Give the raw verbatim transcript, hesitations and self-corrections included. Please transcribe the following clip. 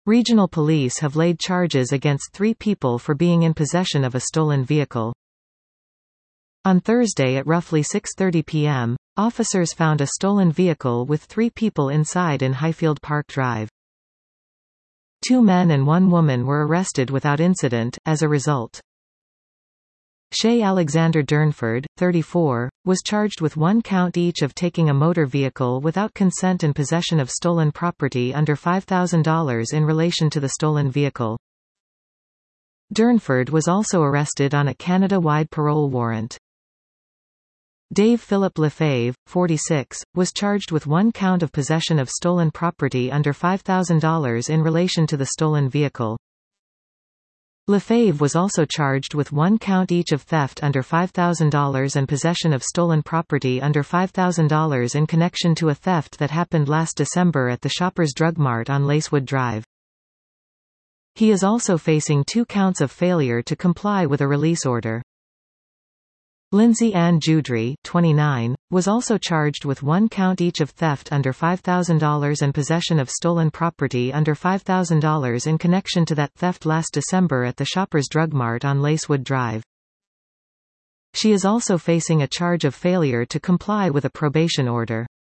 Regional police have laid charges against three people for being in possession of a stolen vehicle. On Thursday at roughly six thirty p m, officers found a stolen vehicle with three people inside in Highfield Park Drive. Two men and one woman were arrested without incident, as a result. Shay Alexander Durnford, thirty-four, was charged with one count each of taking a motor vehicle without consent and possession of stolen property under five thousand dollars in relation to the stolen vehicle. Durnford was also arrested on a Canada-wide parole warrant. Dave Philip Lefebvre, forty-six, was charged with one count of possession of stolen property under five thousand dollars in relation to the stolen vehicle. Lefebvre was also charged with one count each of theft under five thousand dollars and possession of stolen property under five thousand dollars in connection to a theft that happened last December at the Shoppers Drug Mart on Lacewood Drive. He is also facing two counts of failure to comply with a release order. Lindsay Ann Judry, twenty-nine, was also charged with one count each of theft under five thousand dollars and possession of stolen property under five thousand dollars in connection to that theft last December at the Shoppers Drug Mart on Lacewood Drive. She is also facing a charge of failure to comply with a probation order.